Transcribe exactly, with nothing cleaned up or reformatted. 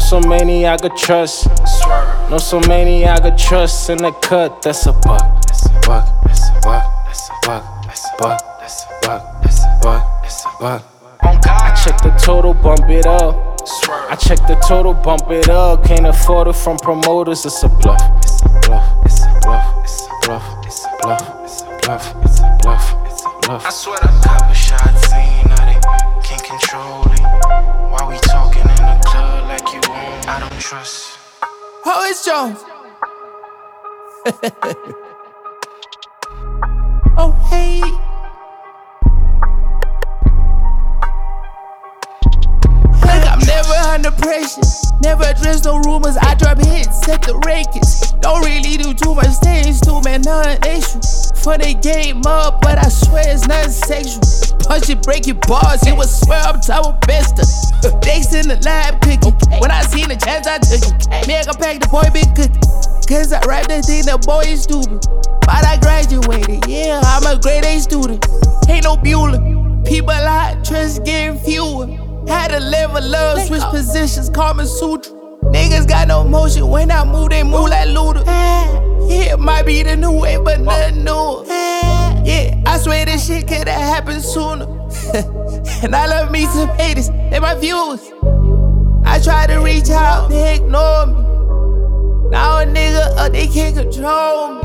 so many I could trust. Know so many I could trust in the cut. That's a buck. That's a buck. That's a buck. That's a buck. That's a buck. That's a buck. That's a buck. That's a buck. I check the total, bump it up. I check the total, bump it up. Can't afford it from promoters. It's a bluff. It's a bluff. It's a bluff. It's a bluff. It's a bluff. It's a bluff. It's a bluff. It's a bluff. I swear to couple shots ain't now they can't control it. Why we talking in the club like you won't? I don't trust. Oh, it's Jones. Oh, hey. Look, I'm never under pressure. Never address no rumors. I drop hits, set the records. Don't really do too much things to man, none issue. For the game up, but I swear it's nothing sexual. Punch it, break your bars, you would swear I'm top of bester. Next in the lab cooking. When I seen the chance, I took it. Mega pack, the boy been cooking. Cause I rap the thing, the boy is stupid. But I graduated, yeah, I'm a grade A student. Ain't no Bueller. People hot, trust getting fewer. Had to level up, switch positions, Karma Sutra. Niggas got no motion, when I move, they move like Luda. Yeah, it might be the new way, but nothing new. Yeah, I swear this shit could've happened sooner. And I love me some haters, they my viewers. I try to reach out, they ignore me. Now a nigga up, they can't control me.